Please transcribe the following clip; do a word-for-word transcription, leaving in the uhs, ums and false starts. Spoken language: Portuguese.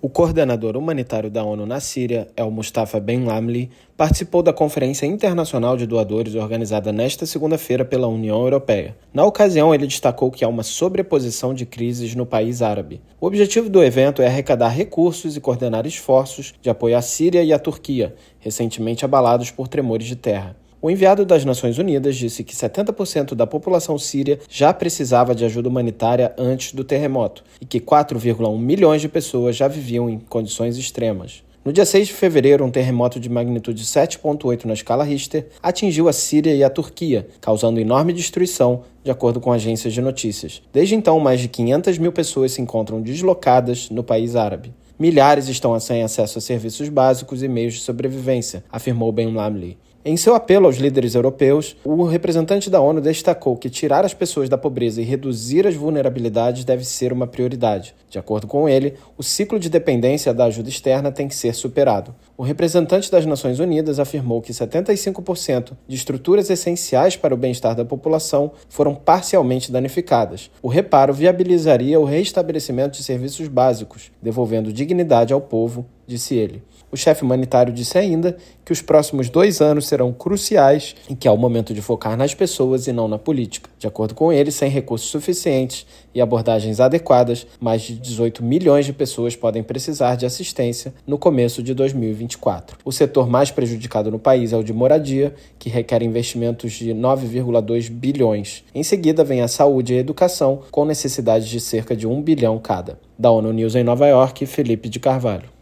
O coordenador humanitário da ONU na Síria, El Mustafa Ben Lamli, participou da Conferência Internacional de Doadores organizada nesta segunda-feira pela União Europeia. Na ocasião, ele destacou que há uma sobreposição de crises no país árabe. O objetivo do evento é arrecadar recursos e coordenar esforços de apoio à Síria e à Turquia, recentemente abalados por tremores de terra. O enviado das Nações Unidas disse que setenta por cento da população síria já precisava de ajuda humanitária antes do terremoto e que quatro vírgula um milhões de pessoas já viviam em condições extremas. No dia seis de fevereiro, um terremoto de magnitude sete vírgula oito na escala Richter atingiu a Síria e a Turquia, causando enorme destruição, de acordo com agências de notícias. Desde então, mais de quinhentas mil pessoas se encontram deslocadas no país árabe. Milhares estão sem acesso a serviços básicos e meios de sobrevivência, afirmou Ben Lamli. Em seu apelo aos líderes europeus, o representante da ONU destacou que tirar as pessoas da pobreza e reduzir as vulnerabilidades deve ser uma prioridade. De acordo com ele, o ciclo de dependência da ajuda externa tem que ser superado. O representante das Nações Unidas afirmou que setenta e cinco por cento de estruturas essenciais para o bem-estar da população foram parcialmente danificadas. O reparo viabilizaria o restabelecimento de serviços básicos, devolvendo dignidade ao povo, disse ele. O chefe humanitário disse ainda que os próximos dois anos serão cruciais e que é o momento de focar nas pessoas e não na política. De acordo com ele, sem recursos suficientes e abordagens adequadas, mais de dezoito milhões de pessoas podem precisar de assistência no começo de dois mil e vinte e quatro. O setor mais prejudicado no país é o de moradia, que requer investimentos de nove vírgula dois bilhões. Em seguida, vem a saúde e a educação, com necessidades de cerca de um bilhão cada. Da ONU News em Nova York, Felipe de Carvalho.